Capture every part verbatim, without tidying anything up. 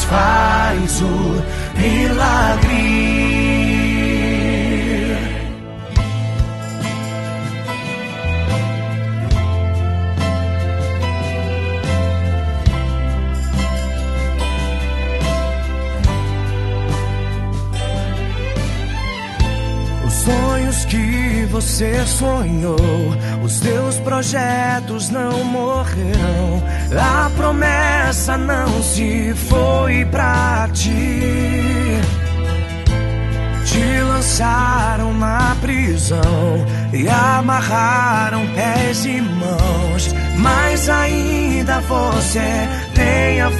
faz o milagre. Os sonhos que você sonhou, os teus projetos não morrerão. A promessa não se foi pra ti. Te lançaram na prisão e amarraram pés e mãos, mas ainda você tem a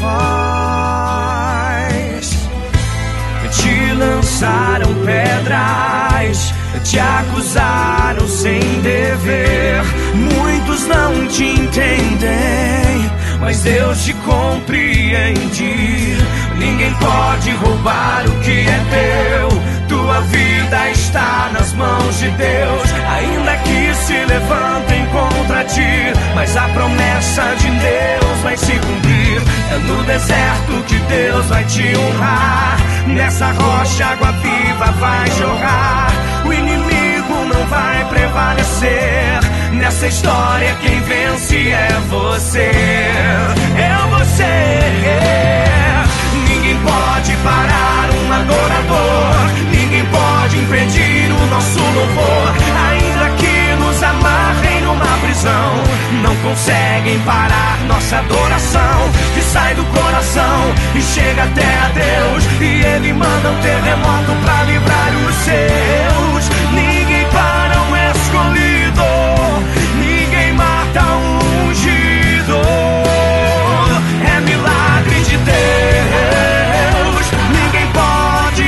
voz. Te lançaram pedras, te acusaram sem dever. Muitos não te entendem, mas Deus te compreende. Ninguém pode roubar o que é teu. Tua vida está nas mãos de Deus. Ainda que se levantem contra ti, mas a promessa de Deus vai se cumprir. É no deserto que Deus vai te honrar. Nessa rocha água viva vai jorrar. O inimigo não vai prevalecer. Nessa história quem vence é você. É você. Ninguém pode parar um adorador. Ninguém pode impedir o nosso louvor. Ainda que nos amarrem numa prisão, não conseguem parar nossa adoração, que sai do coração e chega até a Deus. E Ele manda um terremoto pra livrar os seus. Ninguém para um escolhido, ninguém mata um ungido. É milagre de Deus, ninguém pode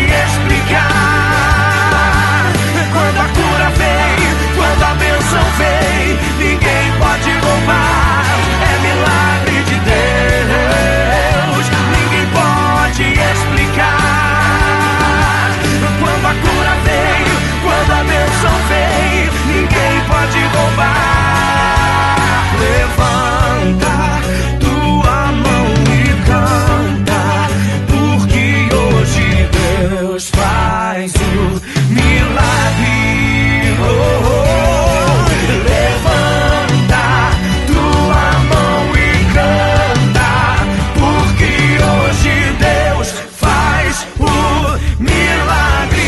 explicar. Quando a cura vem, quando a bênção vem, ninguém pode roubar. É milagre de Deus, ninguém pode explicar. Quando a cura vem, quando a bênção vem, ninguém pode roubar. Levanta tua mão e canta, porque hoje Deus faz o milagre. Oh, oh, oh. Levanta tua mão e canta, porque hoje Deus faz o milagre.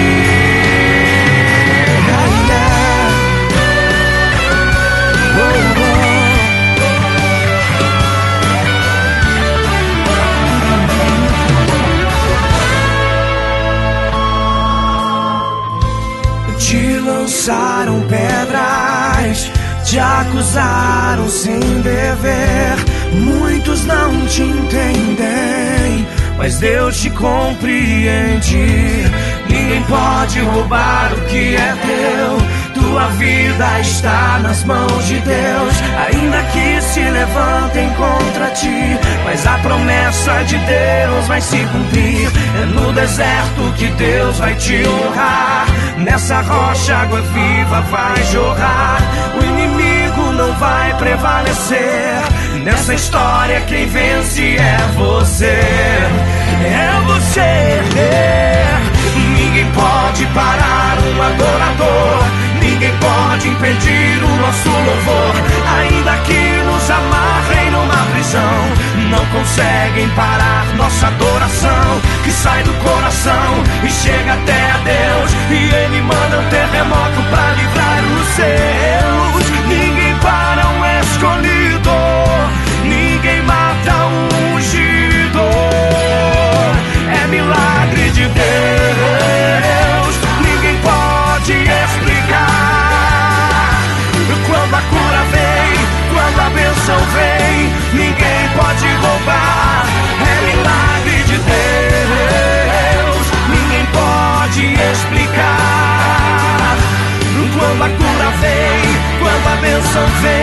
Oh, oh. Te lançaram pedras, te acusaram sem dever. Muitos não te entendem, mas Deus te compreende. Ninguém pode roubar o que é teu. Tua vida está nas mãos de Deus. Ainda que se levantem contra ti, mas a promessa de Deus vai se cumprir. É no deserto que Deus vai te honrar. Nessa rocha água viva vai jorrar. O inimigo não vai prevalecer. Nessa história quem vence é você. É você. Ninguém pode parar um adorador. Ninguém pode impedir o nosso louvor. Ainda que nos amarrem numa prisão, não conseguem parar nossa adoração, que sai do coração e chega até a Deus. E Ele manda um terremoto pra livrar os seus. Ninguém para um escolhido, ninguém mata um ungido. É milagre de Deus, ninguém pode explicar. Quando a cura vem, quando a bênção vem, ninguém pode roubar. É milagre de Deus, ninguém pode explicar. Quando a cura vem, quando a bênção vem,